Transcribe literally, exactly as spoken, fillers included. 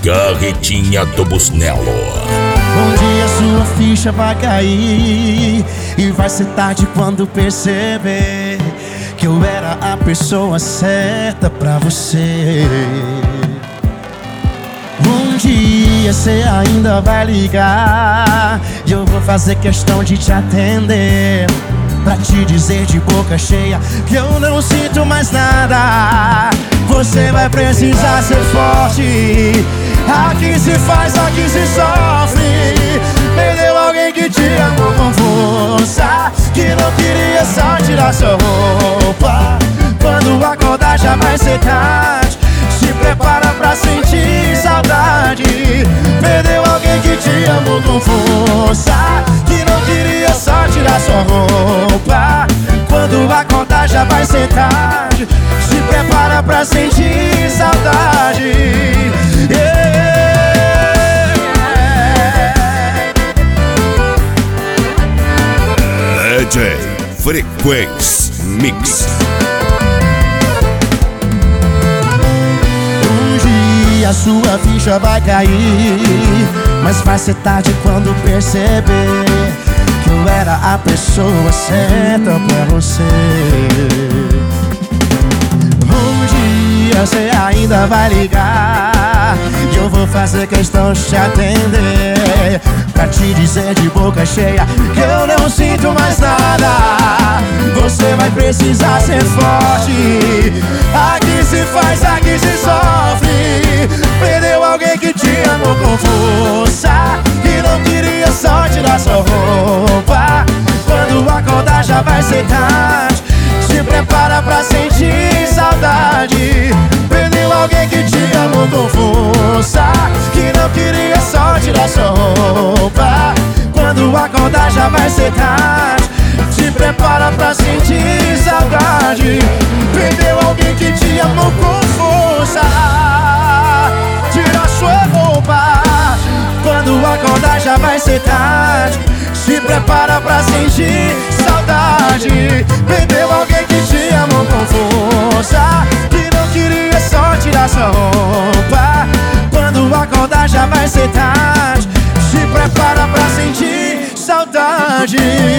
Carretinha do Busnello. Um dia sua ficha vai cair e vai ser tarde quando perceber que eu era a pessoa certa pra você. Um dia cê ainda vai ligar e eu vou fazer questão de te atender, pra te dizer de boca cheia que eu não sinto mais nada. Você vai precisar ser forte. Aqui se faz, aqui se sofre. Perdeu alguém que te amou com força, que não queria só tirar sua roupa. Quando acordar já vai ser tarde. Se prepara pra sentir saudade. Perdeu alguém que te amou com força, que não queria só tirar sua roupa. Quando acordar já vai ser tarde. Se prepara pra sentir saudade. Yeah. D J Frequência Mix. A sua ficha vai cair, mas vai ser tarde quando perceber que eu era a pessoa certa pra você. Um dia cê ainda vai ligar e eu vou fazer questão de te atender, pra te dizer de boca cheia que eu não sinto mais nada. Você vai precisar ser forte. Aqui se faz, aqui se sofre. Perdeu alguém que te amou com força, que não queria só tirar sua roupa. Quando acordar já vai ser tarde. Se prepara pra sentir saudade. Perdeu alguém que te amou com força, que não queria só tirar sua roupa. Quando acordar já vai ser tarde. Se prepara pra sentir saudade. Perdeu alguém que te amou com força, tira sua roupa. Quando acordar já vai ser tarde. Se prepara pra sentir saudade. Perdeu alguém que te amou com força, que não queria só tirar sua roupa. Quando acordar já vai ser tarde. Se prepara pra sentir saudade.